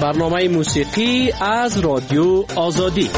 برنامه موسیقی از رادیو آزادی.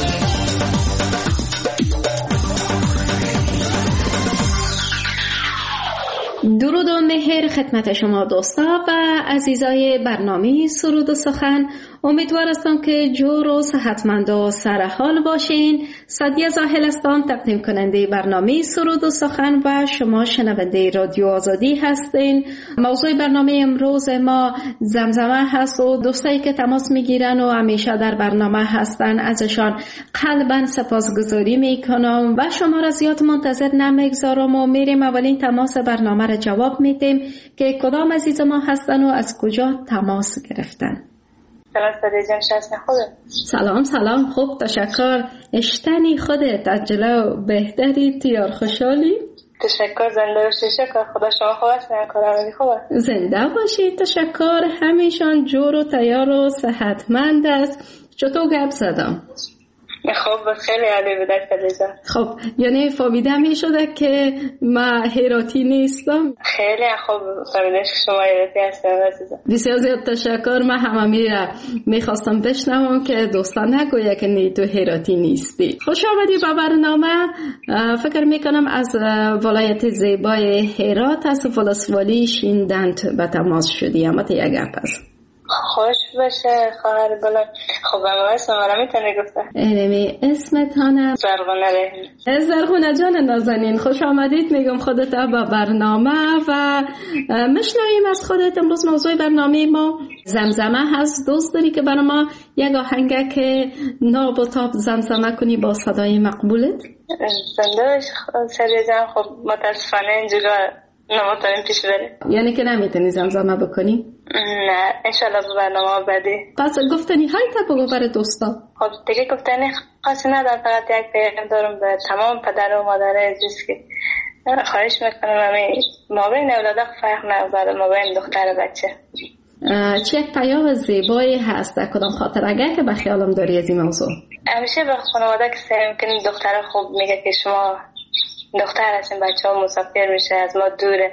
درود و مهر خدمت شما دوستا و عزیزای برنامه سرود و سخن. امیدوار هستم که جور و صحتمند و سرحال باشین. سعدیه زاهل هستم، تقدیم کننده برنامه سرود و سخن و شما شنونده رادیو آزادی هستین. موضوع برنامه امروز ما زمزمه هست و دوستایی که تماس میگیرن و همیشه در برنامه هستن ازشان قلباً سپاسگزاری میکنم و شما را زیاد منتظر نمیگذارم و میریم اولین تماس برنامه را جواب میدیم که کدام عزیز ما هستن و از کجا تماس گرفتن. سلام سعدیه جان، شهستن خوبه؟ سلام خوب، تشکر. اشتنی خودت از جلو بهتری، تیار خوشحالی؟ تشکر، زنده باشی. شکر خدا. شما خوب هستین؟ کارآمدی خوبه؟ زنده باشی، تشکر. همیشان جور و تیار و صحتمند است. چطور گپ زدم؟ خب خیلی عالی بود سعدیه. خب یعنی فهمیده می شده که ما هراتی نیستم؟ خیلی خوب فهمیده شما هراتی هستم عزیزم. بسیار زیاد تشکر. من همه میخواستم بشنوم که دوستان نگویه که نی تو هراتی نیستی. خوش آمدی به برنامه. فکر میکنم از ولایت زیبای هرات از ولسوالی شیندند به تماس شدی. اما تا یک گپ است. خوش باشه خواهر گلم. خب اما اسم را میتونه گفته؟ اینمی اسمتانم زرغونه رحیم. زرغونه جان نازنین، خوش آمدید میگم خودت به برنامه و مشنویم از خودت. امروز موضوع برنامه ما زمزمه هست. دوست داری که برای ما یک آهنگ که ناب و تاب زمزمه کنی با صدای مقبولت؟ زنده باش سعدیه جان. خب متاسفانه اینجا نماتاریم پیش بره. یعنی که نمیتونی زمزمه بکنی؟ نه انشالله برنامه بعدی. پس گفتنی های تا بگو برای دوستا. خب دیگه گفتنی خاصی ندارم، فقط یک پیغام دارم به تمام پدر و مادر عزیز که خواهش میکنم همین مابین اولادا فرق نگذاره، مابین دختر بچه. چه یک پیام زیبایی هست در کدام خاطر اگر که به خیالم داری از این موضوع؟ همیشه به خانواده که سعی میکنیم دختر خوب میگه که شما دختر هستین، بچه ها مسافر میشه از ما دوره.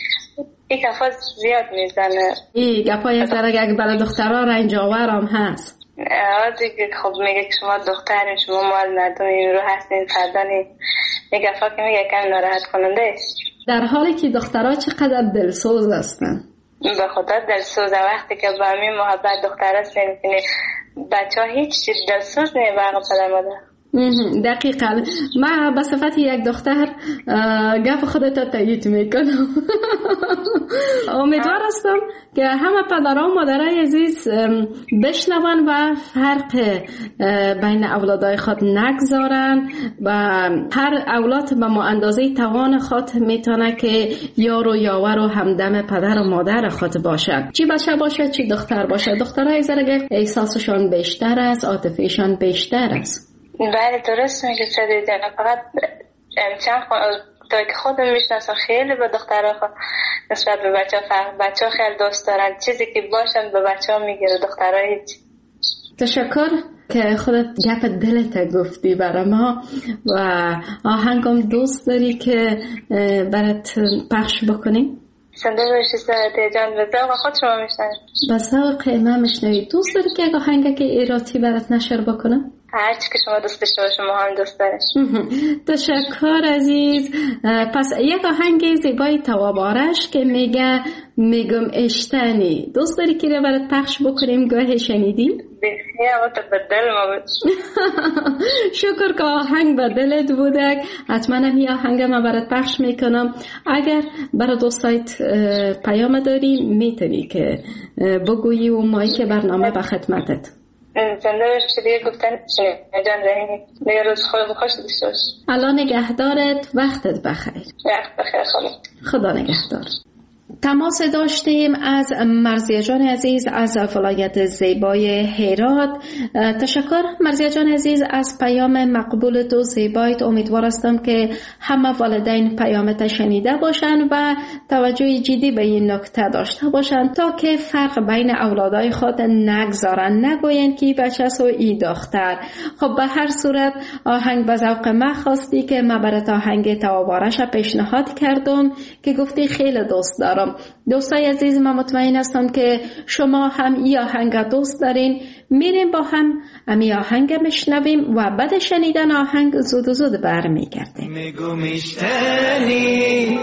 این گفت زیاد میزنه. این گفای زرگ برای دخترها رنجاور هم هست. دیگه خب میگه که شما دخترین، شما مال ندونین، رو هستین، فردانین. این گفا که میگه کم ناراحت کننده است. در حالی که دخترها چقدر دلسوز هستن. به خدا دلسوزه. وقتی که با همین محبت دختر هستین بچه ها هیچ چیز دلسوز نیه به عقب پدر مادر. دقیقا. من به صفت یک دختر گفت خودت تایید میکنم. امیدوار هستم که همه پدرها و مادرای عزیز بشنون و فرق بین اولادای خود نگذارن و هر اولاد به اندازه توان خود میتونه که یار و یاور و همدم پدر و مادر خود باشد. چی بچه باشه چی دختر باشه. دخترای زرگه احساسشان بیشتر است، عاطفیشان بیشتر است. بله درست میگه سعدیه جان. فقط چند تا که خودم میشناسم خیلی به دخترها نسبت به بچه ها فرق. بچه ها خیلی دوست دارن چیزی که باشن به بچه ها میگیره، دخترها هیچ. تشکر که خودت گپ دلت گفتی برای ما و آهنگم دوست داری که برات پخش بکنیم. زنده باشی سعدیه جان. به ذوق خود شما میشنوید؟ به ذوق من میشنوید. دوست داری که آهنگ که ایراتی برات نشر بکنم؟ هرچی که شما دوست داشته باشید ما هم دوست داریم. تشکر عزیز. پس یک آهنگ زیبای توابارش که میگم اشتنی دوست داری که رو برات پخش بکنیم؟ گاهی شنیدی؟ بسیار متبدل ما بود. شکر که آهنگ به دلت بوده. حتما این آهنگ ما برات پخش میکنم. اگر برای دوستایت پیام داری میتونی که بگویی و مایی که برنامه به خدمتت. زنده باشی. دیگه گفتن جان رحیمی. دیگه روز خوش داشته باش. الله نگهدارت. وقتت بخیر. وقت بخیر خدا نگهدار. تماس داشتیم از مرضیه جان عزیز از ولایت زیبای هرات. تشکر مرضیه جان عزیز از پیام مقبول و زیبایت. امیدوار هستم که همه والدین پیامت شنیده باشند و توجه جدی به این نکته داشته باشند تا که فرق بین اولادای خود نگذارن، نگوین که بچه است و ای دختر. خب به هر صورت آهنگ به ذوق من خواستی که من برات آهنگ توابارش پیشنهاد کردم که گفتی خیلی دوست دارم امیدوارم دوستای عزیز، من مطمئن هستم که شما هم این آهنگ دوست دارین. میریم با هم امی آهنگ میشنویم و بعد شنیدن آهنگ زود برمیگردیم. میگو میشتنی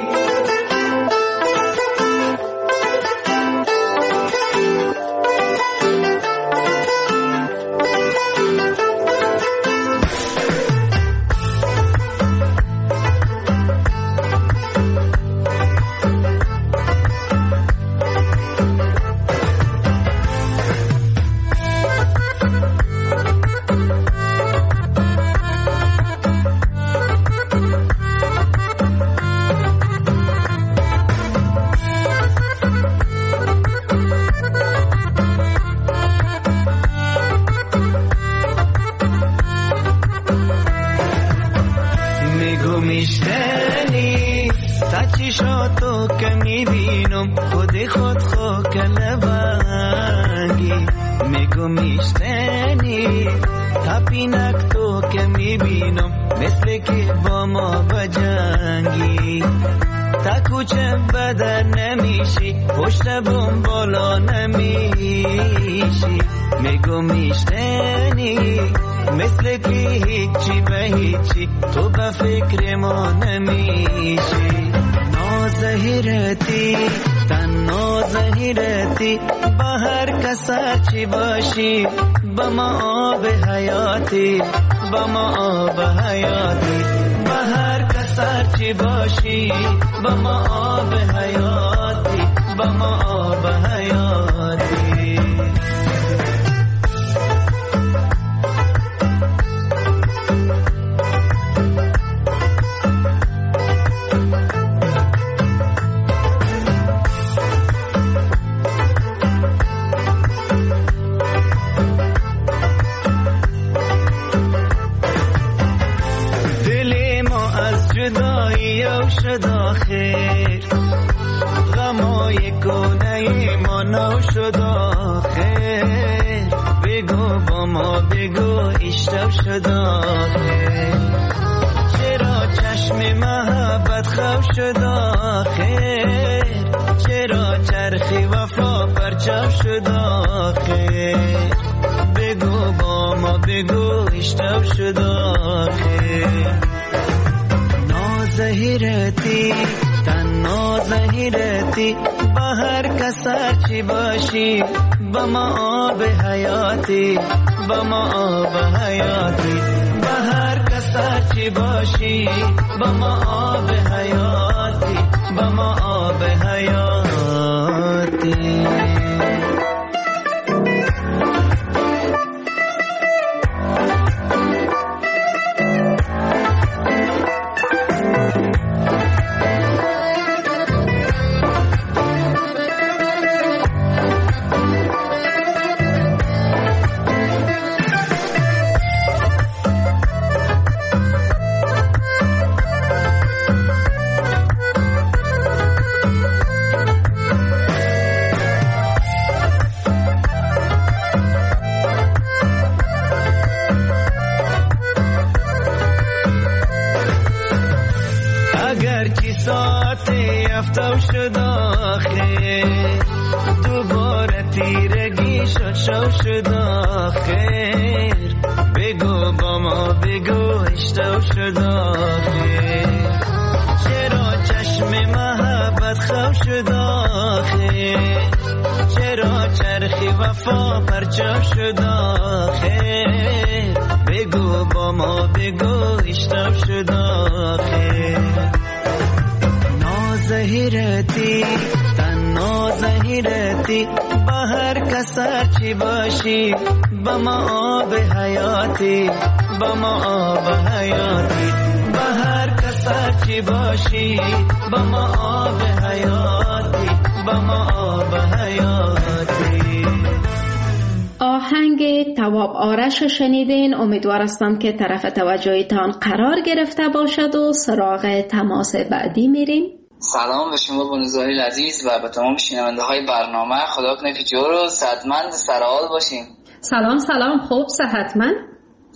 آهنگ تواب آرش شنیدین. امیدوار هستم که طرف توجهتان قرار گرفته باشد و سراغ تماس بعدی میریم. سلام به شما بانوزهای عزیز و به تمام شنونده های برنامه. خدا کنه که جور و صحتمند سرحال باشین. سلام خوب صحتمند.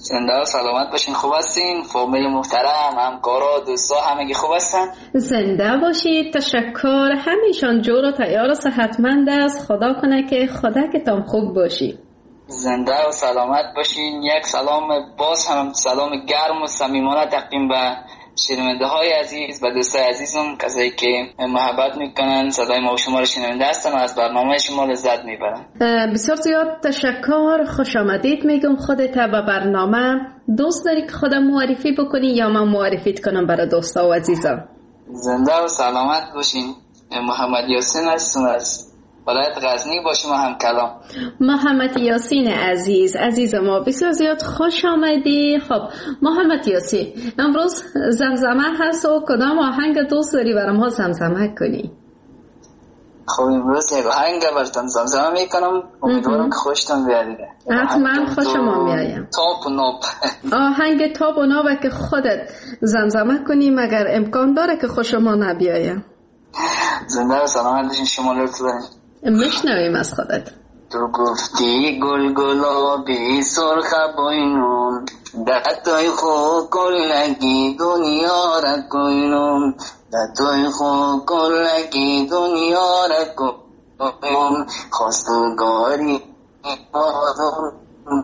زنده و سلامت باشین. خوب هستین؟ فامیل محترم، همکارا، دوستا همگی خوب هستن؟ زنده باشید. تشکر. همیشان جور و تیار و صحتمند است. خدا کنه که خدا که تام خوب باشی. زنده و سلامت باشین. یک سلام باز هم سلام گرم و صمیمانه تقدیم به شنونده های عزیز و دوستای عزیزم، کسایی که محبت میکنن صدای ما و شما رو شنونده هستن و از برنامه شما لذت میبرن. بسیار زیاد تشکر. خوش آمدید میگم خودت و برنامه. دوست داری که خودم معرفی بکنی یا من معرفیت کنم برای دوستا و عزیزا؟ زنده و سلامت باشین. محمد یاسین هستم از ولایت غزنی باشیم و هم کلام. محمد یاسین عزیز ما بسیار زیاد خوش آمدی. خب محمد یاسین، امروز زمزمه هست و کدام آهنگ دوست داری برام ها زمزمه کنی؟ خب امروز یک آهنگ براتون زمزمه میکنم، امیدوارم که خوشتون بیاد. حتما خوشم میایم. تاپ و ناب. آهنگ تاپ و ناب که خودت زمزمه کنی مگر امکان داره که خوشم نبیایم؟ زنده و سلامت باشین. شما لطف دارین. میشنویم از خودت. تو گفتی گل گلابی سرخ بوینم، دتای خو کلگی دنیا را کوینم، دتای خو کلگی دنیا را کوینم، خواستگاری آدم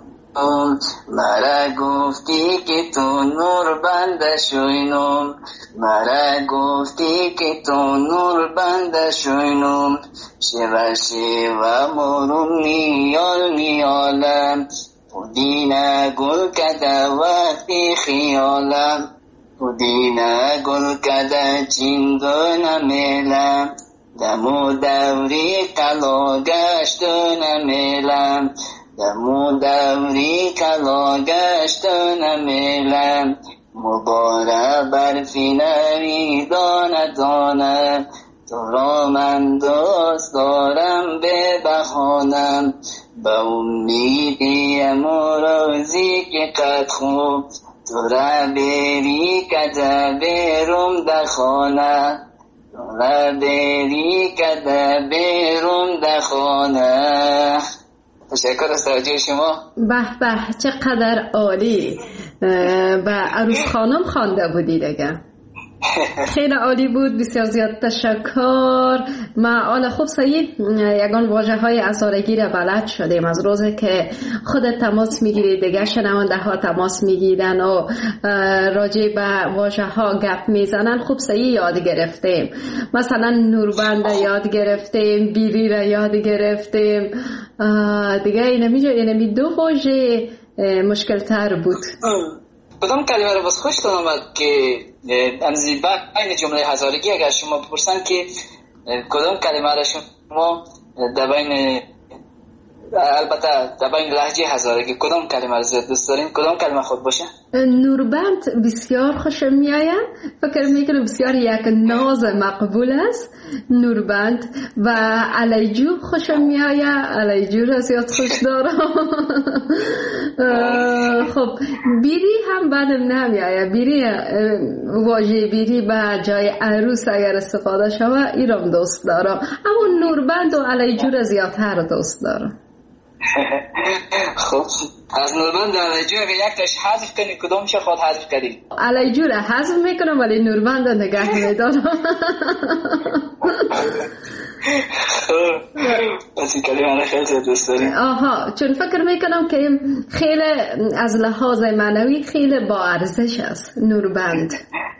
مرا گفتی که تو نور بنده شوینم، مرا گفتی که تو نور بنده شوینم، شیوه شیوه مرون نیال نیالم، پودینه گل کده وقتی خیالم، پودینه گل کده چینگو نمیلم، دمو دوری کلا گشت نمیلم، دمو دوری کلا گشت نمیلم، مبارک برفی نوی دانه دانه، تو را من دوست دارم به بهانم، به امیدیم و روزی که قد خوب تو را بری کده برم در خانه، تو را بری کده برم در خانه. تشکر از توجه شما. به به چقدر عالی. به عروس خانم خوانده بودی دیگه. خیلی عالی بود. بسیار زیاد تشکر. ما حالا خوب سعید یگان واژه های اسارگی را بلد شدیم از روزی که خودت تماس میگیری دیگه شنونده ها تماس میگیرن و راجع به واژه ها گپ میزنن. خوب سعید یاد گرفتیم. مثلا نوربند یاد گرفتیم، بیری را یاد گرفتیم دیگه. اینمی دو واژه مشکل تر بود. کدام کلمه رو باز خوشتون آمد که امزی بین جمله هزارگی اگر شما بپرسن که کدام کلمه رو شما در بین البته در بین لهجه هزارگی کدام کلمه رو زیاد دوست دارین؟ کدام کلمه خود باشه؟ نوربند بسیار خوشم میآید. فکر میکنم بسیار یک ناز مقبول است نوربند. و علیجو خوشم میآید. علیجو را زیاد خوش دارم. خب بیری هم بدم نمیآید. بیری واژه بیری به جای عروس اگر استفاده شود ایرام دوست دارم، اما نوربند و علیجو را زیادتر دوست دارم. خب از نوربند و علیجو اگر یک تاش حذف کنی کدومش خود حذف کنی؟ علیجو را حذف میکنم ولی نوربند را نگه میدارم. پس این کلمه را خیلی دوست داریم. آها، چون فکر میکنم که خیلی از لحاظ معنوی خیلی با ارزش است نوربند.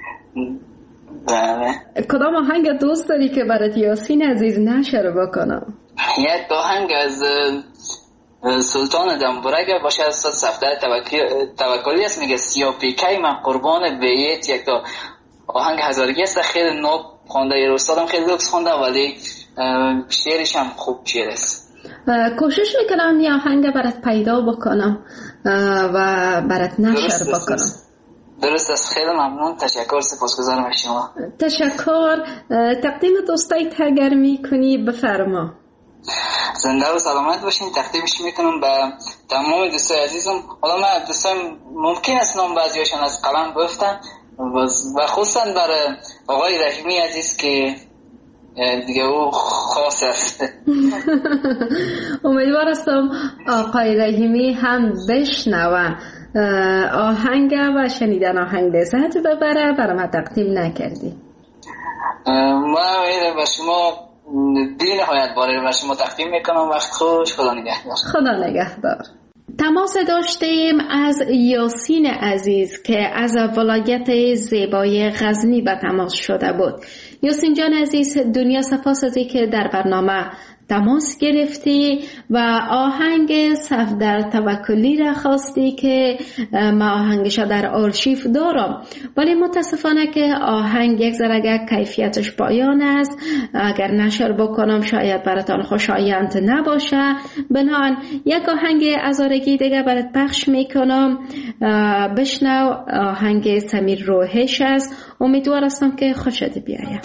بله. کدام آهنگ دوست داری که برات یاسین عزیز نشر بکنم؟ یک آهنگ از سلطان دنبورگ باشه از صفدر توکلی است، میگه سیاپیکی من قربان بیت. یک تا آهنگ هزارگی است، خیلی ناب خونده، استادم خیلی لوکس خونده ولی شعرش هم خوب شعر است. کوشش میکنم یه آهنگ برات پیدا بکنم و برات نشر بکنم. درست است. خیلی ممنون. تشکر. سپاسگزارم از شما. تشکر. تقدیم دوستای تگر میکنی بفرما. زنده و سلامت باشین. تقدیمش میکنم به تمام دوستای عزیزم. حالا من دوستان ممکن است نام بعضیاشون از قلم گفتن و خصوصا برای آقای رحیمی عزیز که دیگه او خاص است. امیدوار هستم آقای رحیمی هم بشنوه آهنگ و شنیدن آهنگ لذت ببره برای ما تقدیم نکردی. ما و شما بی نهایت باره و شما تقدیم میکنم. وقت خوش. خدا نگهدار. خدا نگهدار. تماس داشتیم از یاسین عزیز که از ولایت زیبای غزنی به تماس شده بود. یاسین جان عزیز، دنیا سپاس ازی که در برنامه تماس گرفتی و آهنگ صفدر توکلی را خواستی که ما آهنگش در آرشیف دارم، ولی متاسفانه که آهنگ یک ذره کیفیتش پایان است، اگر نشر بکنم شاید براتان خوشایند نباشه. بنابراین یک آهنگ ازارگی دیگه برات پخش میکنم. بشنو، آهنگ سمیر روحش است. امیدوار هستم که خوشت بیاید.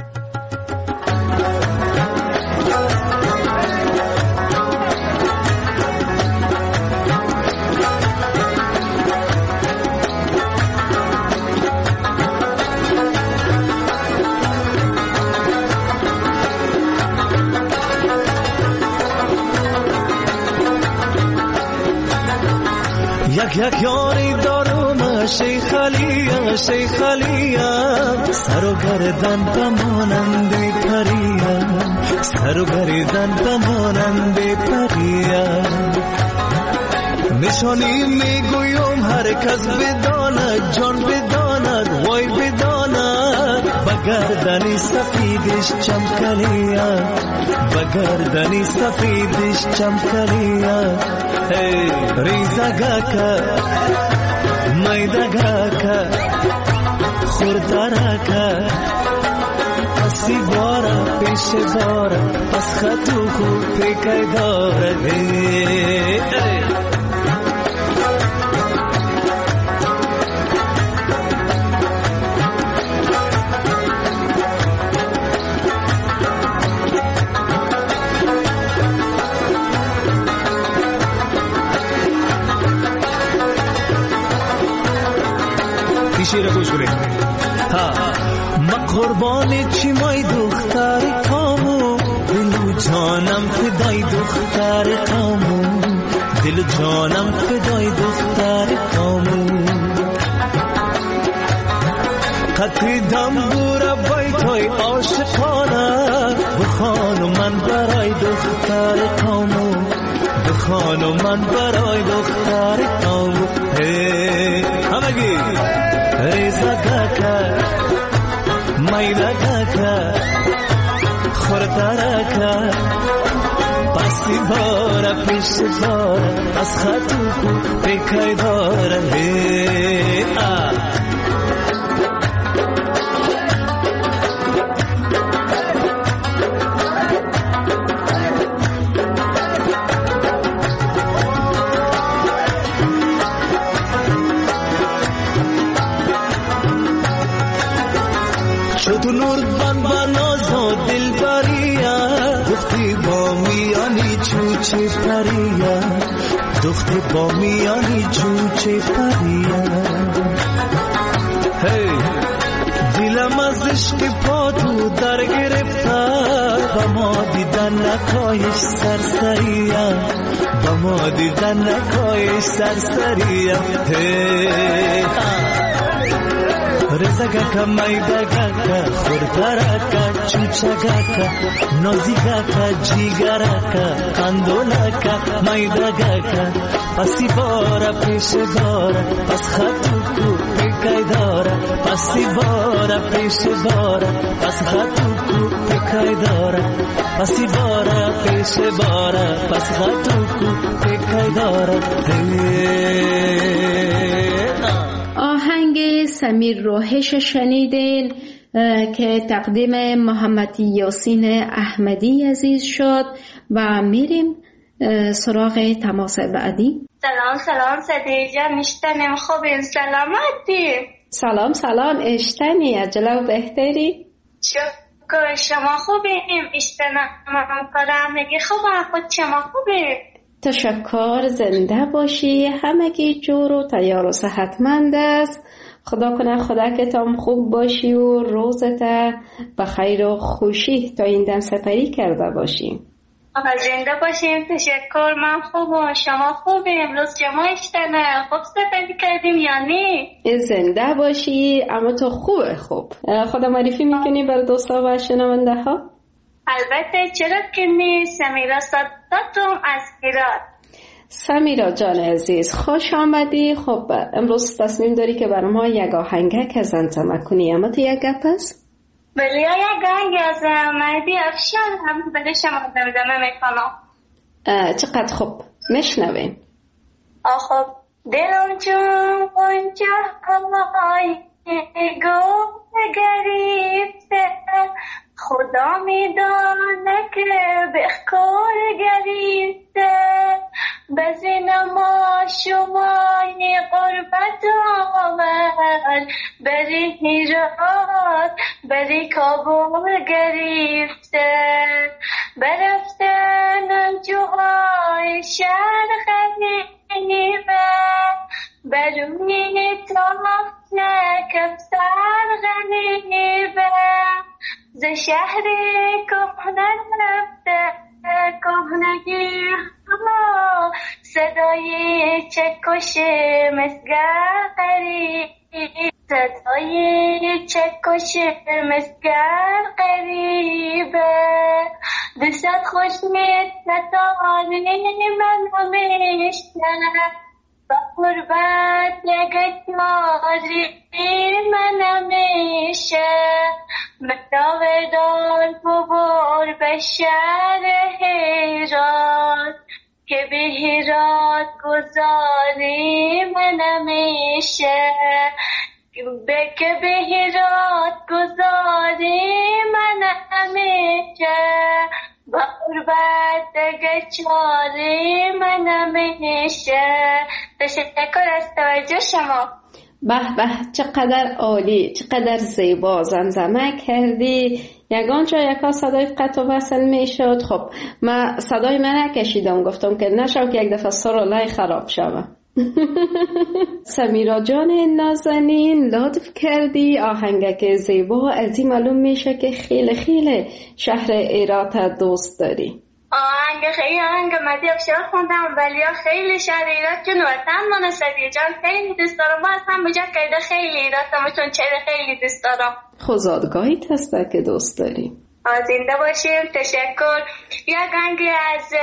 یک یاری دارم شیخ علیه شیخ علیه، سر و گردن بمانند پریه، سر و گردن بمانند پریه. نشانی میگویم هر کس بداند، جان بداند، وای بداند، بگردنی سفیدش چمکلیه، بگردنی سفیدش چمکلیه. ریزگاکا میدگاکا خوردارکا پسی بارا پیش بارا پس خطو خوب پیکای داره. شیر گوش کنید. ما قربان چی مای دختر کامو، دل جانم فدای دختر کامو، دل جانم فدای دختر کامو. قطعی دنبور بیتای عاشقانه، بخوانو من برای دختر کامو، بخوانو من برای دختر کامو. همگی ریزگاکا میدگاکا خوردارکا پسی بارا پیش بارا از خطو کو پیکای داره. دختر با میانی چوچه پریا. دلم از عشق پا تو در گرفته، با ما دیدن نکایش سرسریا، با ما دیدن نکایش سرسریا. رزگاکا میدگاکا خوردارکا چوچگاکا نازیگاکا جیگراکا کندولاکا میدگاکا پسی بارا پیش بارا پس خطو کو پیکای دارا، پسی بارا پیش بارا پس خطو کو پیکای دارا، پسی بارا پیش بارا پس خطو کو پیکای دارا. آهنگ سمیر روحش شنیدین که تقدیم محمد یاسین احمدی عزیز شد و میریم سراغ تماس بعدی. سلام صدیق جان، میشتنیم؟ خوبین؟ سلامتی؟ سلام اشتنی، عجله و بهتری؟ شکر، شما خوبیم؟ اشتنم کنم میگی خوبم، خود شما خوبیم؟ تشکر، زنده باشی، همگی جور و تیار و صحتمند است. خدا کنه خدا که تام خوب باشی و روزت به خیر و خوشی تا این دم سپری کرده باشی. زنده باشیم. تشکر. من خوبم. شما خوبی؟ امروز شما اشتنه خوب صحبت کردیم یا نه؟ زنده باشی. اما تو خوب خدا معرفی میکنی بر دوستا و شنونده ها؟ البته چرا که نه. سمیرا صداتم از هرات. سمیرا جان عزیز خوش آمدی. خب امروز تصمیم داری که برای ما یک آهنگک از انتمه کنی. اما تو یک گپ هست؟ بله یک آهنگ از مهدی افشار هم بده شما دمدمه میکنم. چقدر خوب میشنویم. خب دلم چون قنچه های گفت گریفته خدا میدانه که بخور گریفته بزنما شمای قربت آمد بری هیرات بری کابل گریفته برفتن جوهای شهر غریبه بروی تاخت کفسر غریبه ز شهر کهنه رفته کهنگی صدای چکش مسگر قریب صدای چکش مسگر قریبه دوست خوش میتتانی من همیشه با قربت نگهداری من همیشه مداوه دار ببر به شهر هرات که به هرات گذاری من همیشه که به هرات گذاری من همیشه با قربت دگه چاری من همیشه. تشکر از توجه شما. به به چقدر عالی، چقدر زیبا زمزمه کردی. یگان جا یکا صدای قطع و وصل می شد. خب من صدای من نکشیدم، گفتم که نشو که یک دفعه سرالای خراب شوه. سمیرا جان نازنین لطف کردی. آهنگک زیبا از این معلوم میشه که خیلی شهر هرات دوست داری. خیلی آهنگ مهدی افشار خوندم ولی خیلی شهر هرات چون وطن من سدیه جان خیلی دوست دارم. ما اصلا بجا کده خیلی هرات چون چهره خیلی دوست دارم. خزادگاهیت هسته که دوست داری. زنده باشیم. تشکر. یک آهنگ از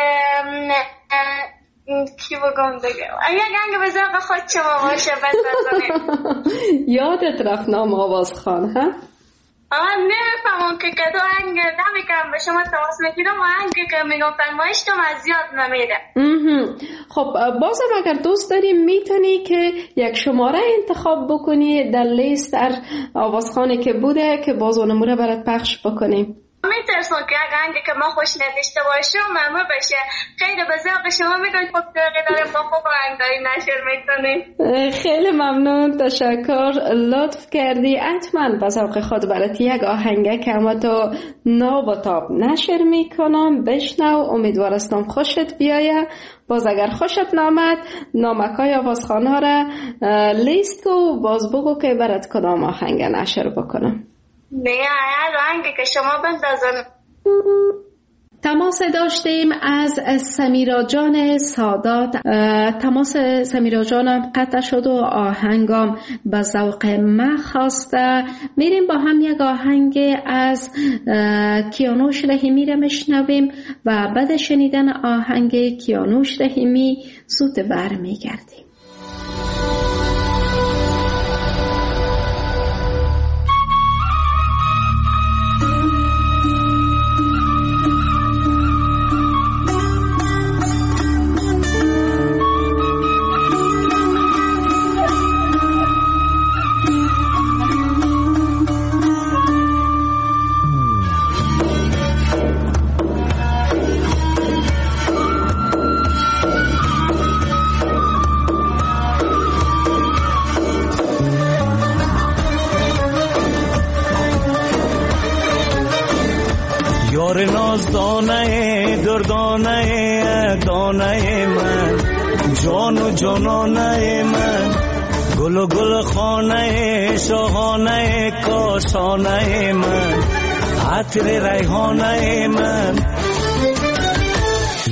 کی بگم دیگه یک آهنگ به ذوق خود شما باشه بس بزنیم. یادت رفت نام آوازخان ها؟ نمیفهمم که کدو آهنگ نمیکنم به شما تماس میگیرم و آهنگی که میگم فرمایش تو از یاد نمیره. خب بازم اگر دوست داری میتونی که یک شماره انتخاب بکنی در لیست آوازخانی که بوده که باز اونموره برات پخش بکنیم. میترسم که یک آهنگی که ما خوش نداشته باشم ممنون بشه. خیلی به ذوق شما میگن خوب داریم با خوب آهنگایی نشر میکنیم. خیلی ممنون. تشکر. لطف کردی. حتما به ذوق خود برات یک آهنگه که اما تو ناب و تاب نشر میکنم بشنو. امیدوارستم خوشت بیایه. باز اگر خوشت نامد نامکای آوازخانه را لیست کو باز بگو که برات کدام آهنگ نشر بکنم. نه آهنگی که شما بندازن. تماس داشتیم از سمیرا جان سادات. تماس سمیرا جانم قطع شد و آهنگم به ذوق من خواسته. میریم با هم یک آهنگ از کیانوش رحیمی را میشنویم و بعد شنیدن آهنگ کیانوش رحیمی زود برمیگردیم. دانه دردانه دانه من جان و جانانه من گل و گل خانه شاهانه کاشانه من عطر ریحانه من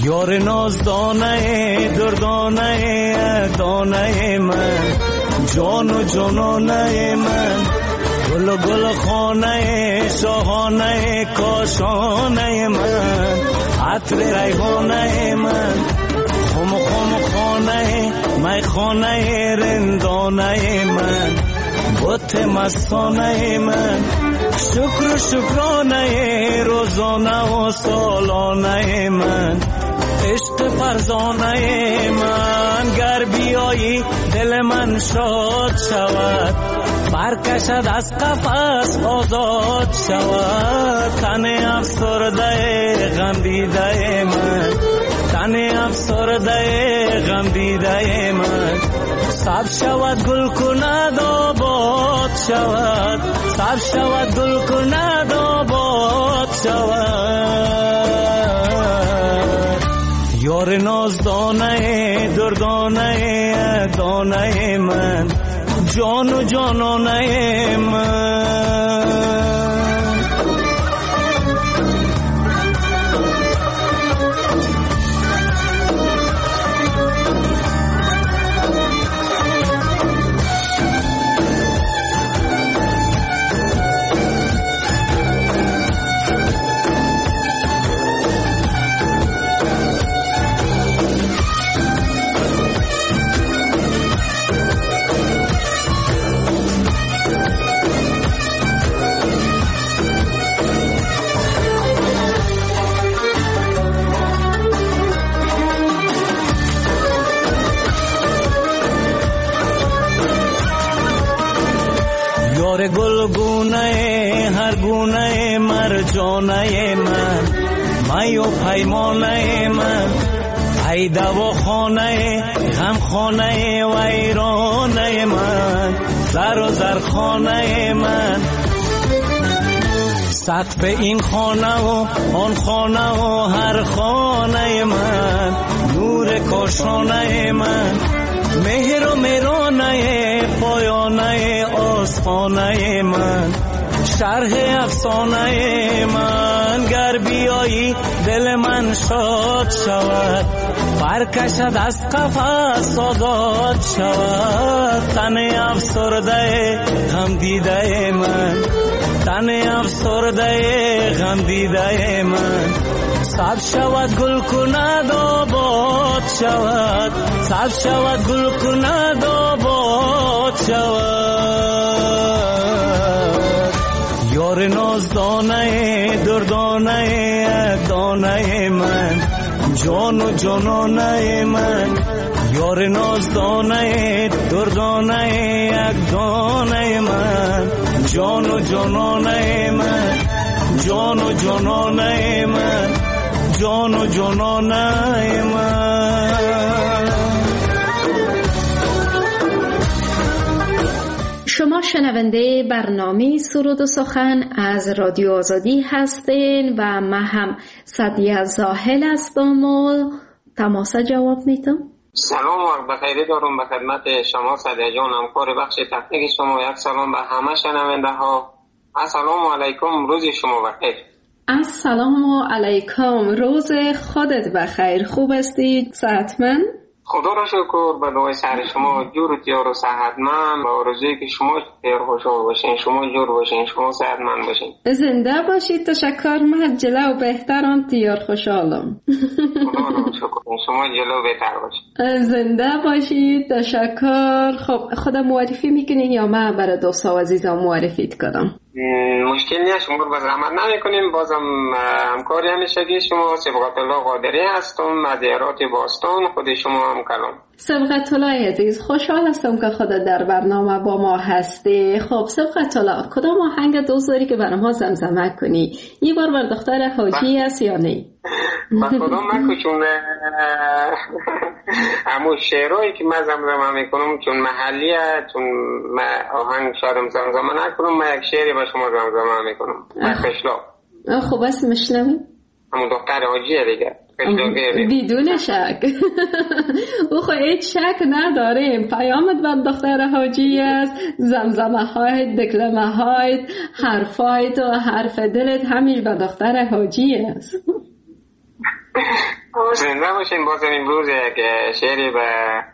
یار نازدانه دردانه دانه من، جان و جانانه من، گل و گل خانه شاهانه کاشانه من، عطر ریحانه من، خم خم خانه می خانه رندانه من، بت مستانه من، شکر و شکرانه روزانه و سالانه من، عشق فرزانه من، گر بیایی دل من شاد شود، برکشد از قفس آزاد شود، تن افسرده غم دیده من، تن افسرده غم دیده من، سبز شود گل کند آباد شود، سبز شود گل کند آباد شود. یار نازدانه دردانه دانه من، جان و جانانه من. گلگونه هر گونه مرجانه من، می و پیمانه من، ای دواخانه غمخانه و ایرانه من، زر و زرخانه من، سقف این خانه و آن خانه و هر خانه من، نور کاشانه من، مهر و مهرانه پایانه آستانه من، شرح افسانه من، گر بیایی دل من شاد شود، برکشد از قفس آزاد شود، تن افسرده غم دیده من، تن افسرده غم دیده من، سبز شود گل کند آباد شود، سبز شود گل کند آباد شود. یار نازدانه دردانه دانه من، جان و جانانه من، یار نازدانه دردانه یک دانه من، جان و جانانه من، جان و جانانه من، جان و جانانه من. شما شنونده برنامه سرود و سخن از رادیو آزادی هستین و من هم سعدیه زاهل هستم و تماس جواب میتم. سلام و بخیر دارم به خدمت شما سعدیه جان، همکار بخش تکنیک شما. یک سلام به همه شنونده ها. السلام علیکم، روز شما بخیر. السلام علیکم، روز خودت بخیر. خوب هستید؟ صحتمند؟ خدا را شکر. به دعای سر شما جور و تیار و صحتمند، با آرزویی که شما تیار خوشحال باشین، شما جور باشین، شما صحتمند باشین. زنده باشید. تشکر. من جلو و بهترم، تیار خوشحالم. خدا را شکر. شما جلو بهتر باشید. زنده باشید. تشکر. خب خدا معرفی میکنین یا من برای دوستا و عزیزان معرفیت کنم؟ مشکل نیست، شما رو زحمت نمیکنیم. بازم همکاری همیشگی شما سبقت الله قادری هستم از ایرات باستان. خود شما هم کلام. سبقت الله عزیز، خوشحال هستم که خدا در برنامه با ما هستی. خب سبقت الله، کدام آهنگ دوست داری که برای ما زمزمه کنی؟ این بار بر دختر حاجی است یا نه؟ با خدا من که چون همون شعرهایی که من زمزمه میکنم چون محلیه، چون من آهنگ شاید زمزمه نکنم، من یک شعری به شما زمزمه میکنم. قشلاق. خب بس مشنوی؟ همون دختر حاجیه دیگه. بدون شک. او خو هیچ شک نداریم پیامت بر دختر حاجی است. زمزمه های، دکلمه های، حرفای تو، حرف دلت همیش به دختر حاجی است. زنده باشین. باز امروز یک شعری به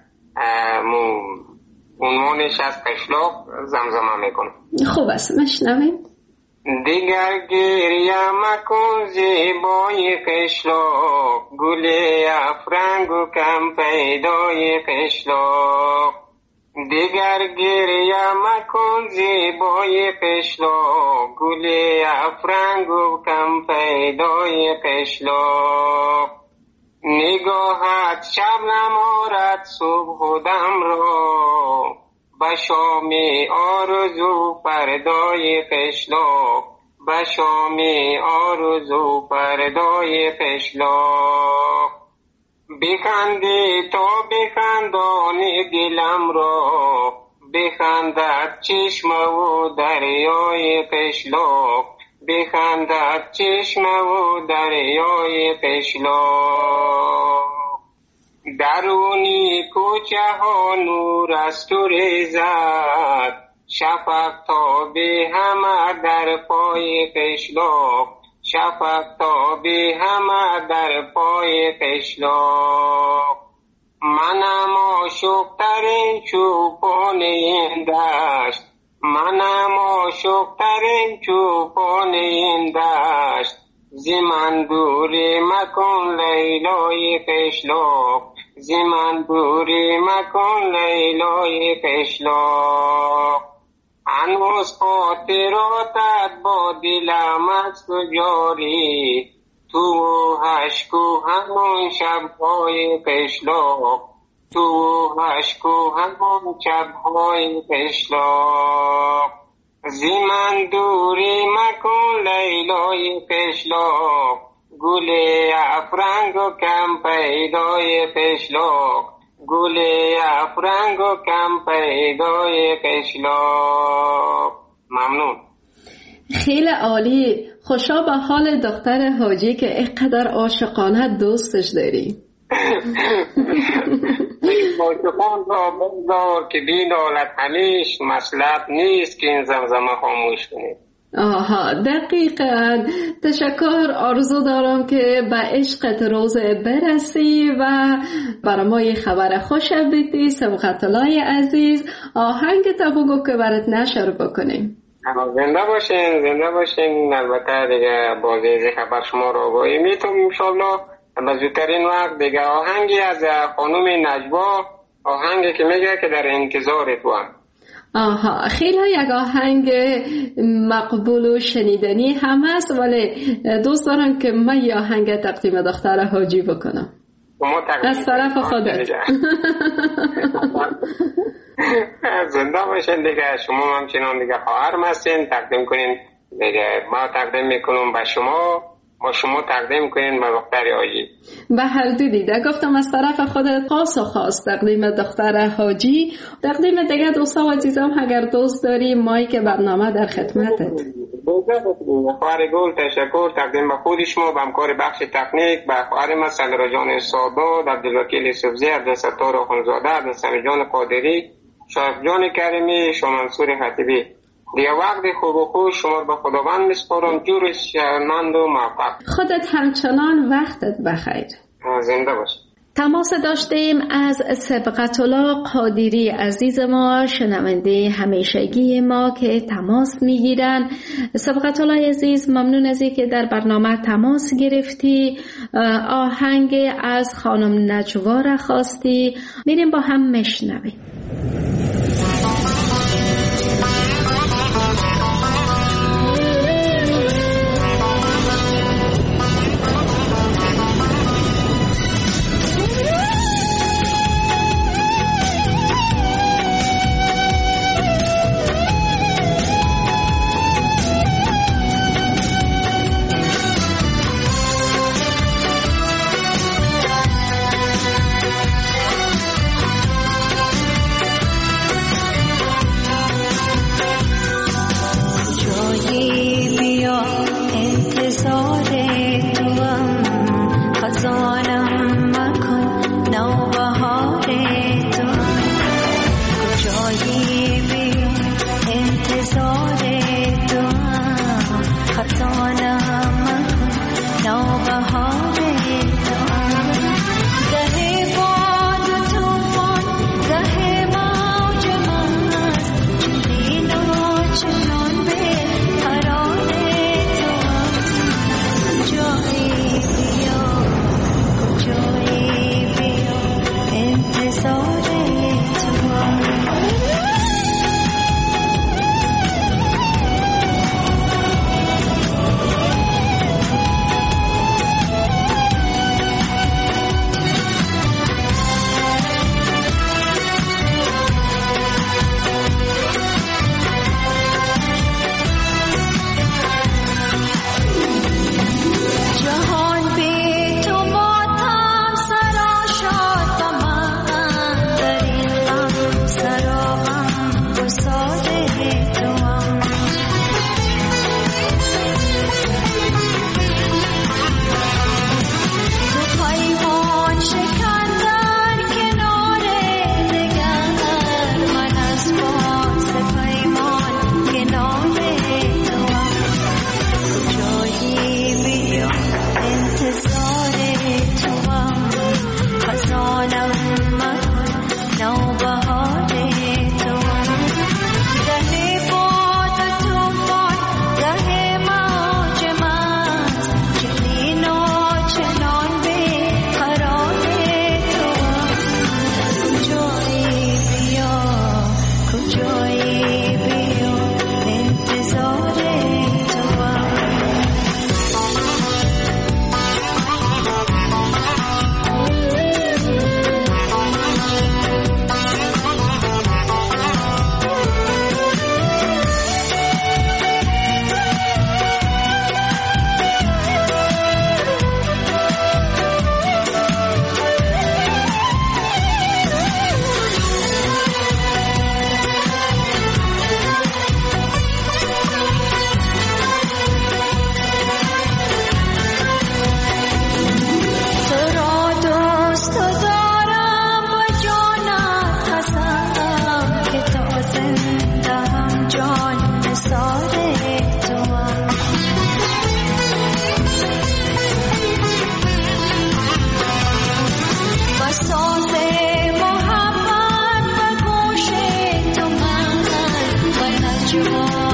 عنوانش از قشلاق زمزمه میکنم. خوب است، مشنویم. دیگر گریه مکن زیبای قشلاق، گل افرنگ و کم پیدای قشلاق. دیگر گریه مکن زیبای قشلاق، گل افرنگ و کم پیدای قشلاق. نگاهت شبنم آرد صبح و دم را، به شام آرزو فردای قشلاق، به شام آرزو فردای قشلاق. بخندی تا بخندانی دلم را، بخندد چشم و دریای قشلاق، بخندد چشم و دریای قشلاق. درونی کوچه ها نور از تو ریزد، شفق تا به همه در پای قشلاق، شفق تا به همه در پای قشلاق. منم عاشق ترین چوپان این دشت، منم عاشق ترین چوپان این دشت. زی من دوری مکن لیلای قشلاق، زی من دوری مکن لیلای قشلاق. هنوز خاطراتت با دلم است جاری، تو هشکو همون شبهای قشلاق، تو هشکو همون شبهای قشلاق. زی من دوری مکن لیلای قشلاق، گل افرنگ و کم پیدای قشلاق، گل افرنگ و کم پیدای قشلاق. ممنون. خیلی عالی. خوشا به حال دختر حاجی که اینقدر عاشقانه دوستش داری. عاشقان را بگذار که بین دولت همیش مصلحت نیست که این زمزمه خاموش کنید. آها، دقیقاً. تشکر. آرزو دارم که به عشقت روز برسی و برای ما یه خبر خوش بدی. سبقت الله عزیز، آهنگ تا بگو که برات نشر بکنیم. زنده باشین، زنده باشین. البته دیگه بازی خبر شما رو آگاهی میتونم انشالله به زودترین وقت. دیگه آهنگی از خانم نجوا، آهنگی که میگه که در انتظار تو هم. آها، خیلی یک آهنگ مقبول و شنیدنی هم هست، ولی دوست دارم که من یه آهنگ تقدیم دختر حاجی بکنم از طرف خودت. زنده باشین دیگه. شما همچنان دیگه خواهرم هستین، تقدیم کنین دیگه. ما تقدیم میکنم به شما، ما شما تقدیم کنین به دختر حاجی. به هر دو دیده گفتم از طرف خودت خاص و خاص تقدیم دختر حاجی. تقدیم دیگه دوستا و عزیزام اگر دوست داری مایی که برنامه در خدمتت. خواهر گل تشکر. تقدیم به خود شما، به همکار بخش تکنیک، به خواهر من سلر جان سادات، عبدالوکیل سبزی، عبدالستار آخونزاده، عبدالسمی جان قادری، شایخ جان کریمی، شامنصور خطیبی. دیگه وقت خوب و خوش شما به خداوند میسپارم. جورش مند و موفق. خودت همچنان وقتت بخیر. زنده باش. تماس داشتیم از سبقت الله قادری عزیز ما، شنونده همیشگی ما که تماس میگیرن. سبقت الله عزیز، ممنون از اینکه در برنامه تماس گرفتی. آهنگ از خانم نجوا را خواستی، میریم با هم مشنویم.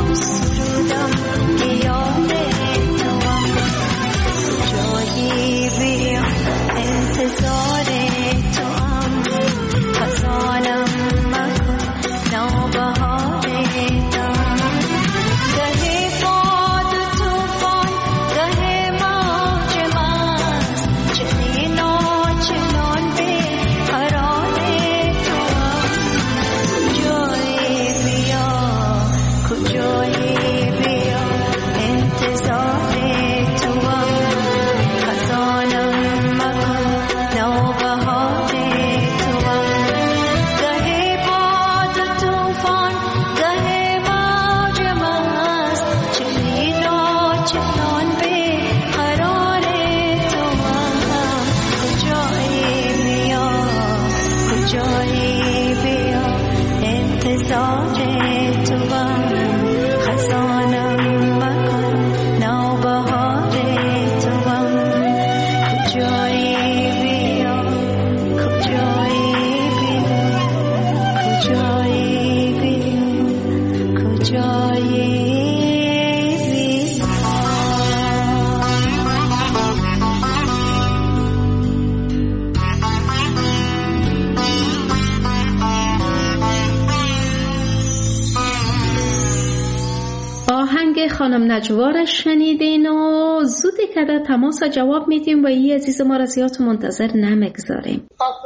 خانم نجوارش شنیدین و زودی که در تماس جواب میدیم و این عزیز ما را زیاد منتظر نمیگذاریم.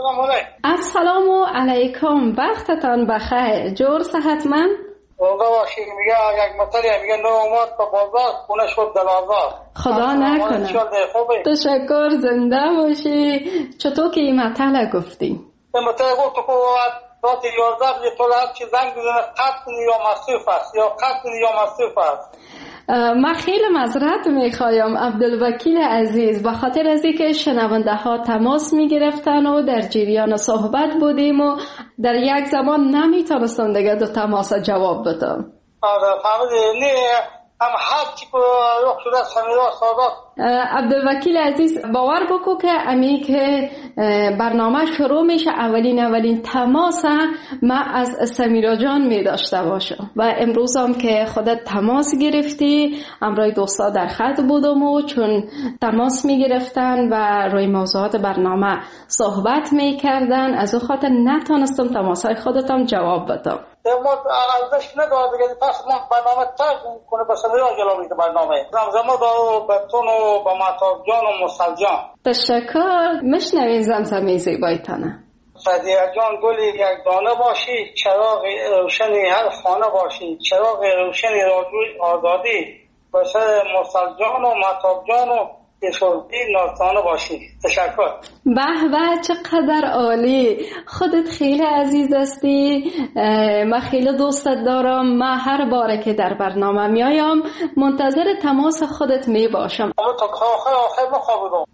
السلام علیکم، وقتتان بخیر، جور صحتمند؟ باشید. میگه یک مطلی میگه نو اومد تا بازار خونه شد دلازار. خدا نکنه. تشکر، زنده باشی. چطور که این مطلع گفتی؟ این مطلع گفت که ساعت 11 بجه تو هر چی زنگ بزنه قطع کنی یا مصروف است یا قطع کنی یا مصروف است. من خیلی معذرت میخوایم عبدالوکیل عزیز، به خاطر از اینکه شنونده ها تماس میگرفتن و در جریان صحبت بودیم و در یک زمان نمیتونستم دیگه دو تماس جواب بدم. فهمیدی؟ هم حد چی که رخ شده سمیرا سادات. عبدالوکیل عزیز، باور بکو که امی که برنامه شروع میشه اولین تماس من از سمیرا جان میداشته باشم و امروز هم که خودت تماس گرفتی امروی دوستا در خط بودم و چون تماس میگرفتن و روی موضوعات برنامه صحبت میکردن از او خاطر نتونستم تماسای خودتم جواب بدم. ما ارزش نداره دیگه، پس ما برنامه ترک کنه به سمیرا جلو میده برنامه زمزمه دارو بتون و با مطاب جان و مصل جان. تشکر. مشنوین زمزمه زیبایتانه. صدیق جان گلی یک دانه باشی، چراغ روشنی هر خانه باشی، چراغ روشنی رادیوی آزادی به سر مصل جان و مطاب جان و کشوردی ناستانه باشی. تشکر. به به، چقدر عالی، خودت خیلی عزیز هستی، من خیلی دوستت دارم، من هر باره که در برنامه میایم منتظر تماس خودت می باشم. تا آخر بخوابیدم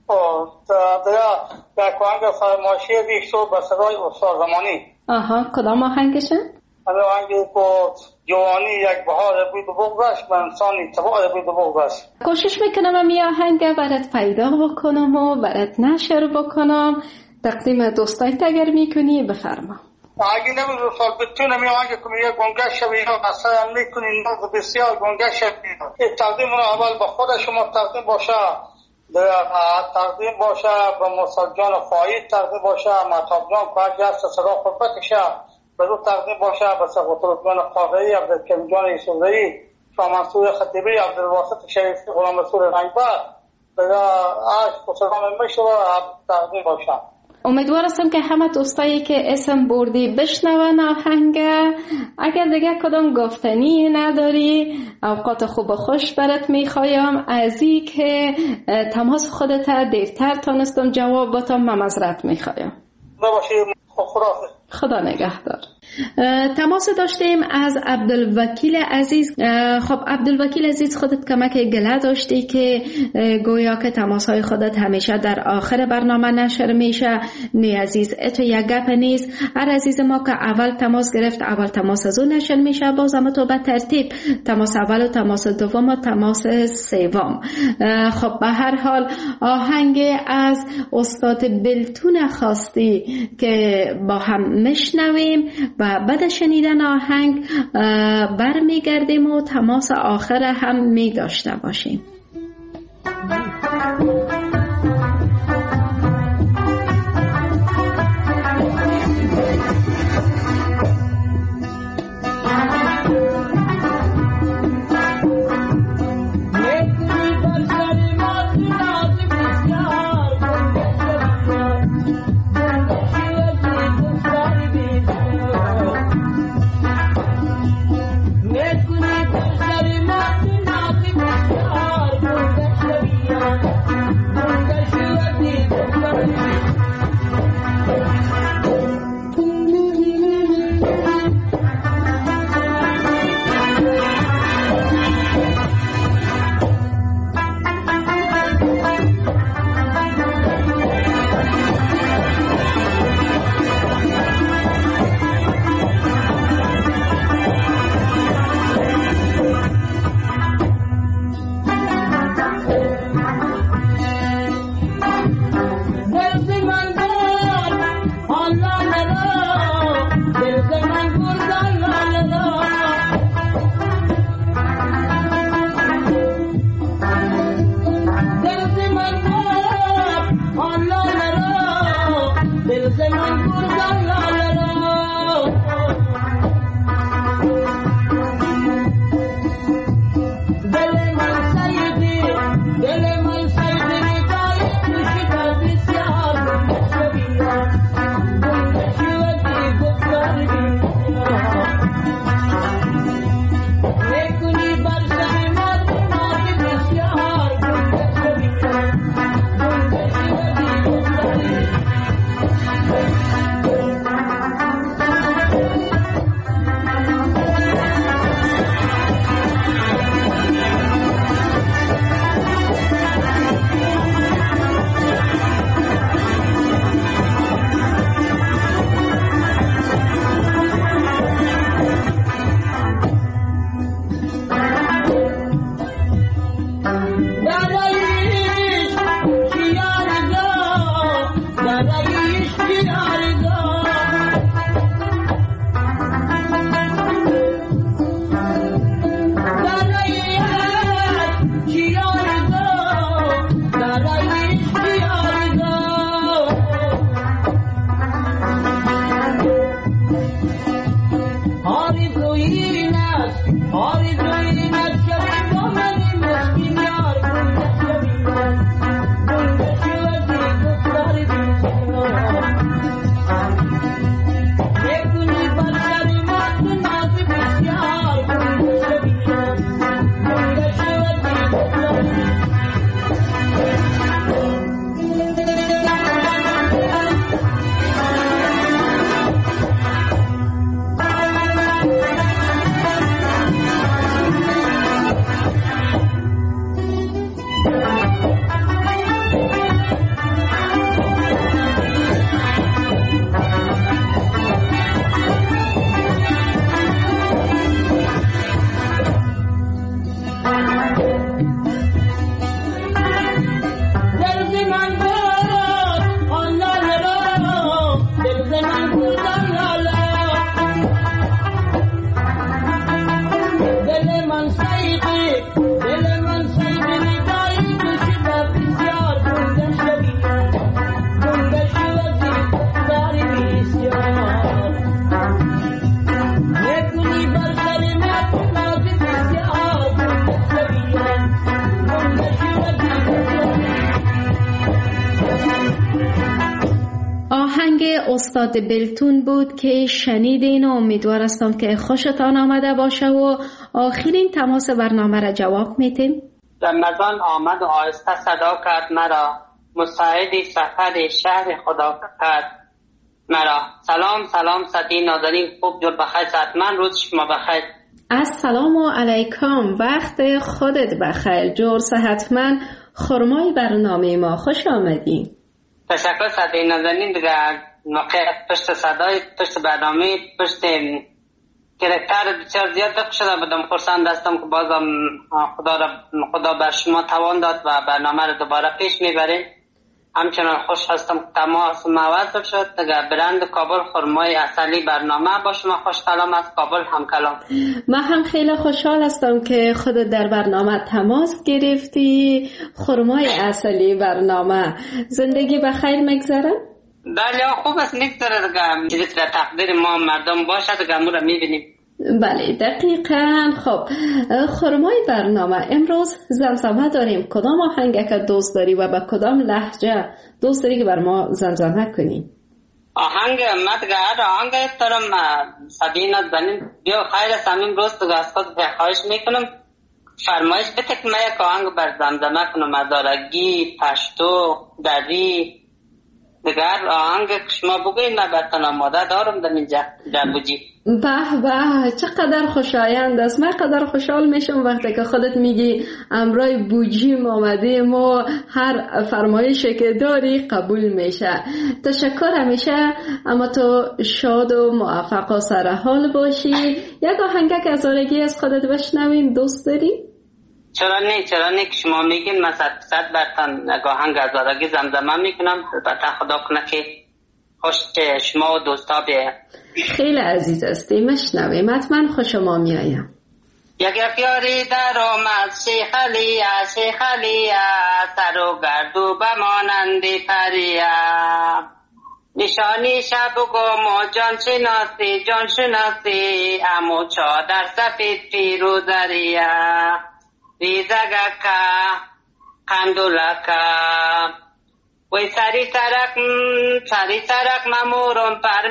در آهنگ فرمایشی دیشتو به صدای استاد زمانی. آها، کدام آهنگشه؟ آهنگی که جوانی یک بهار بود و بغضش، من انسانی تبار بود و بغضش. کوشش میکنم می آهنگ برات پیدا بکنم و برات نشر بکنم. تقدیم دوستایت اگر میکنی بفرما. اگه نمیدونم سال بتونم یه آهنگ که میگه گنگه شوی یا مثلا میکنی نوز بسیار گنگه شوی. این تقدیم رو اول به خود شما تقدیم باشه، تقدیم باشه به مصل جان فایید، تقدیم باشه مطاب جان که هست صدا خود بکشه، به دو تقدیم باشه به سقوطلوک جان قاقعی، عبدالکریم جان یسوعی، شاه منصور خطیبی، عبدالواسط شریفی، غلام رسول رنگبر، دیگه عشق و سلام میشه و تقدیم باشه. امیدوار هستم که همه دوستایی که اسم بردی بشنون آهنگ. اگر دیگه کدام گفتنی نداری، اوقات خوب و خوش برات میخوایم. از این که تماس خودت دیرتر تونستم جواب بدم من معذرت میخوایم. خدا نگهدار. تماس داشتیم از عبدالوکیل عزیز. خب عبدالوکیل عزیز، خودت کمک گله داشتی که گویا که تماسهای خودت همیشه در آخر برنامه نشر میشه. نی عزیز، اتو یک گپ نیست. هر عزیز ما که اول تماس گرفت اول تماس از اون نشر میشه، باز هم تو به ترتیب تماس اول و تماس دوم و تماس سوم. خب به هر حال آهنگ از استاد بلتون خواستی که با هم مشنویم و بعد شنیدن آهنگ برمیگردیم و تماس آخر هم می داشته باشیم. استاد بلتون بود که شنیدین و امیدوار هستم که خوشتان آمده باشه و آخرین تماس برنامه را جواب میتیم. رمضان آمد و آهسته صدا کرد مرا، مساعد سفر شهر خدا کرد مرا. سلام سلام صدی نازنین، خوب جور بخیر، صحتمند، روز شما بخیر. السلام علیکم، وقت خودت بخیر، جور صحتمند. خرمای برنامه ما خوش آمدین. تشکر صدی نازنین. دیگه موقع پشت صدای پشت برنامه پشت کرکتر بسیار زیاد دق شده بودم، خرسند هستم که بازم خدا بر شما توان داد و برنامه رو دوباره پیش میبریم. همچنان خوش هستم تماس موظف شد دیگه. برند کابل خرمای عسلی برنامه با شما خوش کلام از کابل هم کلام. من هم خیلی خوشحال هستم که خودت در برنامه تماس گرفتی. خرمای عسلی برنامه زندگی بخیر میگذره؟ بله خوب است میگذره دیگه. چیزی در تقدیر ما مردم باشه دیگه ما رو میبینیم. بله دقیقاً. خب خرمای برنامه امروز زمزمه داریم. کدام آهنگ که دوست داری و به کدام لهجه دوست داری که بر ما زمزمه کنی؟ آهنگ من دیگه هر آهنگ دارم سبینا زنین بیا خیر سمیم روز دیگه از خود خواهش میکنم فرمایش بده که من یک آهنگ بر زمزمه کنم. مدارگی، پشتو، دری دیگه هر آهنگ که شما بگوید من برتن آماده دارم در اینجا جنبوجی. به به چقدر خوشایند است. من قدر خوشحال میشم وقتی که خودت میگی امرای بوجیم آمدیم و هر فرمایشی که داری قبول میشه. تشکر همیشه. اما تو شاد و موفق و سرحال باشی. یک آهنگک از آرگی از خودت بشنویم دوست داری؟ چرا نه که شما میگین من 100% برتن آهنگ از آرگی زمزمه میکنم. البته خدا کنه که خوش شما و دوستا بیاید. خیلی عزیز هستی مشنویم حتما خوش ما میایم. یک یاری در آمد شیخ علیا سر و گردو بمانند پریا نشانی شب و گم و جان شناسی امو چادر سفید پیروزریا ریزگکا قندولکا وی سری سرک ممورم پر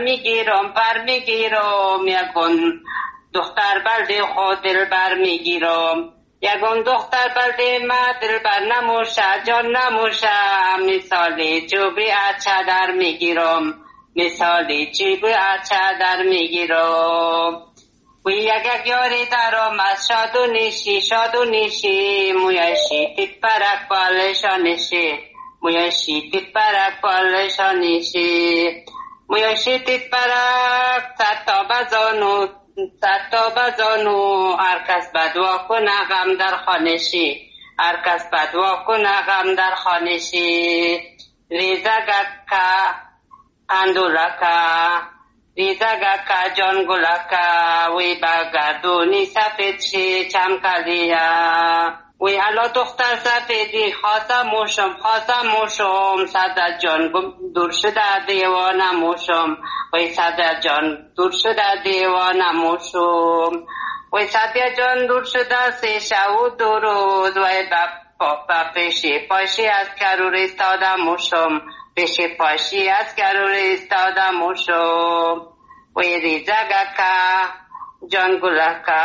میگیرم یکون دختر بلده خود دل بر میگیرم یکون دختر بلده ما دل بر نموشه جان نموشه مثالی چوبی اچه در میگیرم وی یک یاری درم از شاد و نیشی مویشی تیت پرک بالشانشی مویشی تیت پرک صد تا بزانو هرکس بدوا کنه غم در خانشی ریزگکا ریزگکا جان گلکا وی بگردونی سفید شی چمکلیا وی حالا دختر سفیدی خواستم موشم صد از جان دور شده دیوانه وی صد جان دور شده سی شو دو روز وی با پیشی پاشی از کرور استادم موشم وی ریزگکا جان گلکا.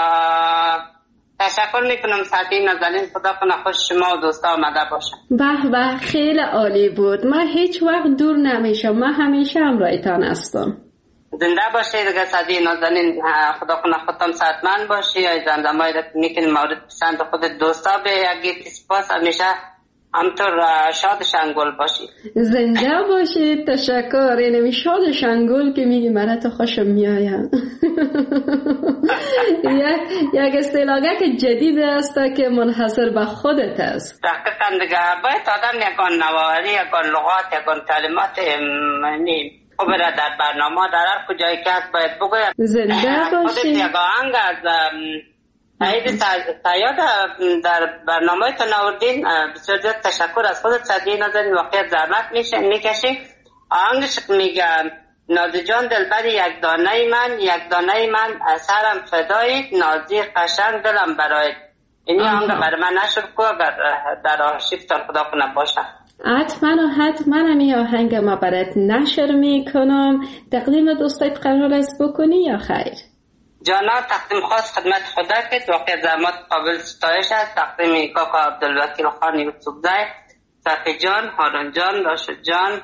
تشکر میکنم سعدی نازنین. خدا کنه خوش شما و دوستا آمده باشم. به خیلی عالی بود. من هیچ وقت دور نمیشم. من همیشه همراهتان هستم. زنده باشید دیگه سعدی نازنین. خدا کنه خودتان صحتمند باشی. یا زندمایی را میکنی مورد پسند خود دوستا به یکی سپاس همیشه همطور شاد شنگول باشی. زنده باشید. تشکر. اینمی شاد شنگول که میگی من تو خوشم میایم. یک اصطلاحی که جدید است که منحصر به خودت است. دقیقاً دیگه باید آدم یکان نواری یکان لغات یکان کلمات خوب را در برنامه در هر کجایی که هست باید بگوید. زنده باشید. خودت یک آهنگ از عید سیاد در برنامه تون آوردین. بسیار زیاد تشکر از خودت سعدی نازنین. واقعیت زحمت میکشی. آهنگش میگم نازی جان دلبر یک دانه من سرم فدایید نازی قشنگ دلم برایید. این آهنگ برای من نشر کو اگر در آرشیفتان خدا کنه باشه. حتما این آهنگ ما برات نشر میکنم. تقدیم دوستایت قرار است بکنی یا خیر؟ جانا تقدیم خاص خدمت خدا کرد. واقعا زحمت قابل ستایش است. تقدیم کاکا عبدالوکیل خان یوسفزای، صفی جان، هارون جان، راشد جان،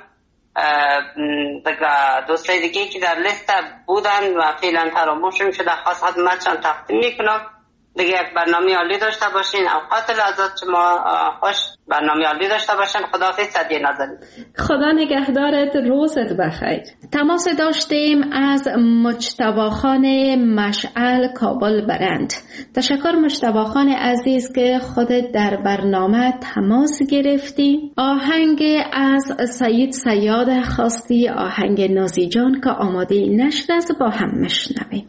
دوستای دیگه که در لیست بودن و فعلا فراموش شده خاص خدمتشان تقدیم میکنم. دیگه یک برنامه عالی داشته باشین. اوقات لحظات شما خوش، برنامه عالی داشته باشین. خداحافظ سعدیه نازنین. خدا نگهدارت، روزت بخیر. تماس داشتیم از مجتبی خان مشعل کابل برند. تشکر مجتبی خان عزیز که خودت در برنامه تماس گرفتی. آهنگ از سید صیاد خواستی، آهنگ نازی جان که آماده نشر است، با هم مشنویم.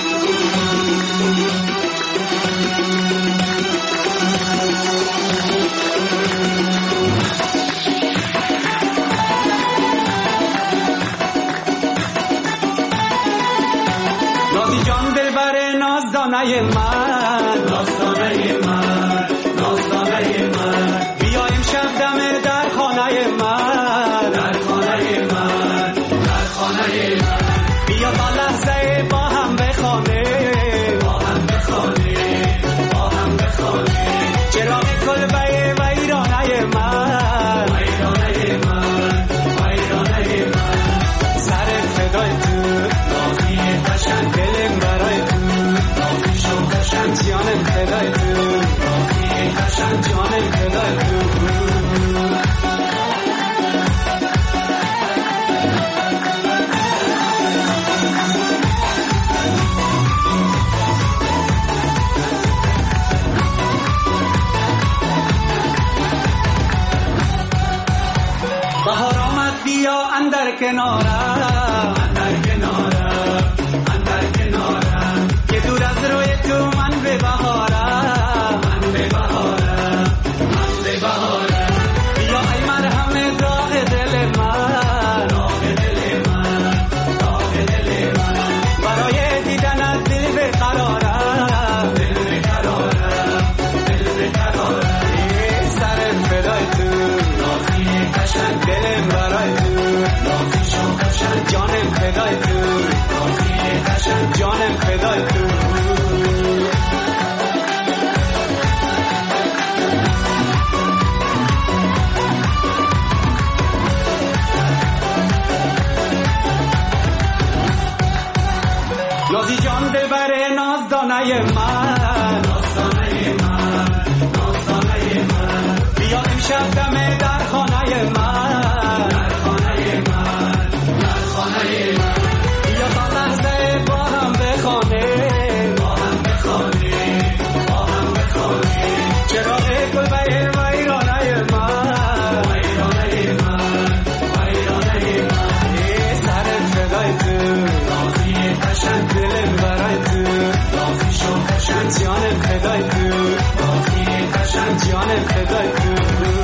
نازی جان دلبر نازدانه من، نازدانه من، نازدانه من، بیا امشب دم در خانه من، در خانه من، در خانه من، بیا تا لحظه با هم بخانه، با هم بخانه، با هم بخانه، چراغ کلبه ویرانه من، ویرانه من، ویرانه من، سر فدای تو نازی قشنگ، دلم برای تو نازی شو قشنگ، جانم فدای تو نازی قشنگ، جانم فدای تو. بهار آمد بیا اندر کنارم، اندر کنارم، اندر کنارم، که دور از روی تو من به بهارم، من به بهارم، من به بهارم، بیا ای مرهم داغ دل من، داغ دل من، داغ دل من، برای دیدنت دل بقرارم، دل بقرارم، دل بقرارم، سرم فدای تو نازی قشنگ، دلم برای تو نازی شو قشنگ، جانم فدای تو نازی قشنگ، جانم فدای تو. نازی جان دلبر نازدانه من، نازدانه من، نازدانه من، بیا امشب دم در خانه من، در خانه من، در خانه من، بیا تا لحظه با هم بخانه، با هم بخانه، با هم بخانه، چراغ کلبه ویرانه من، ویرانه من، ویرانه من، سر فدای تو نازی قشنگ، دلم برای تو نازی شو قشنگ، جانم فدای تو نازی قشنگ، جانم فدای تو.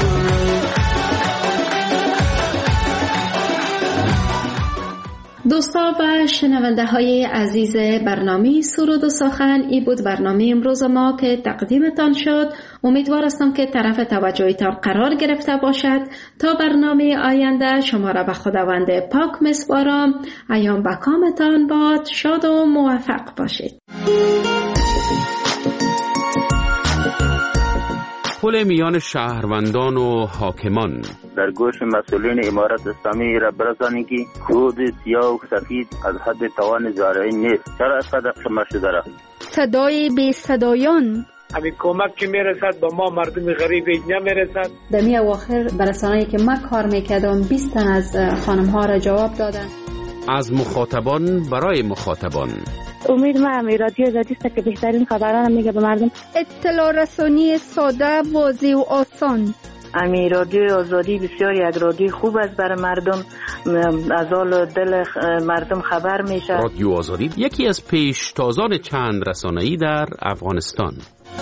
دوستا و شنونده های عزیز برنامه سرود و سخن، ای بود برنامه امروز ما که تقدیمتان شد. امیدوار هستم که طرف توجهتان قرار گرفته باشد. تا برنامه آینده شما را به خداوند پاک میسپارم. ایام به کامتان باد، شاد و موفق باشید. پل میان شهروندان و حاکمان. در گوش مسئولین امارت اسلامی را برسانید که خود سیاه و سفید از حد توان زارعین نیست. چرا اینقدر شما شده را؟ صدای بی صدایان. همین کمک که میرسد با ما مردم غریب نمیرسد. در می اواخر برسانه‌ای که من کار میکردم 20 تن از خانم ها را جواب دادن. از مخاطبان برای مخاطبان. امید ما رادیو آزادی است که بهترین خبران میگه به مردم. اطلاع رسانی ساده، واضح و آسان. رادیو آزادی بسیار یک رادیو خوب است برای مردم، از حال دل مردم خبر میشه. رادیو آزادی یکی از پیشتازان چند رسانه‌ای در افغانستان.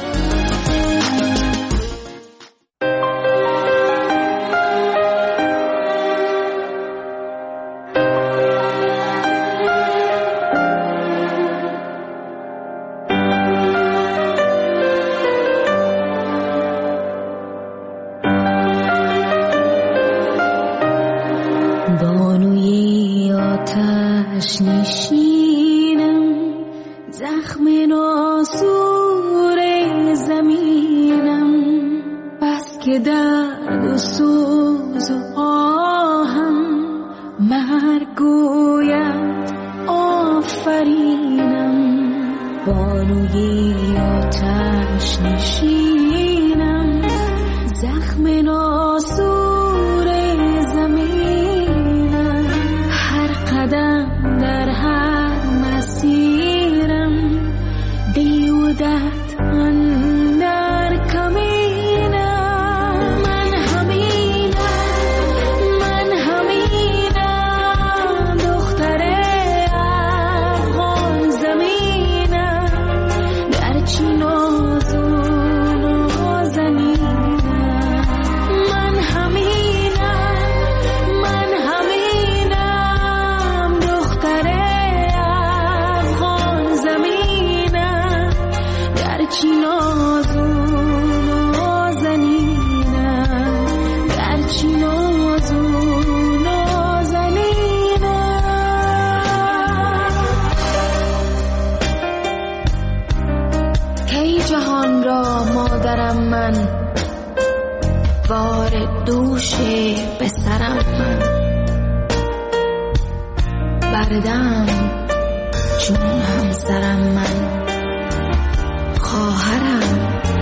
بانوی آتش نشینم، زخم ناسور زمینم، بس که درد و سوز و آهم مرگ گوید آفرینم. بانوی آتش نشینم، زخم ناسور زمینم، هر قدم در هر مسیرم بیودت اندر کمینم. من همینم دختر افغان زمینم، گرچه نازون و زنینم. من همینم دختر افغان زمینم، گرچه نازون و زنینم، گرچه نازون و زنینم. کی جهان را مادرم من، بار دوش به سرم من، بردم چون همسرم من، خواهرم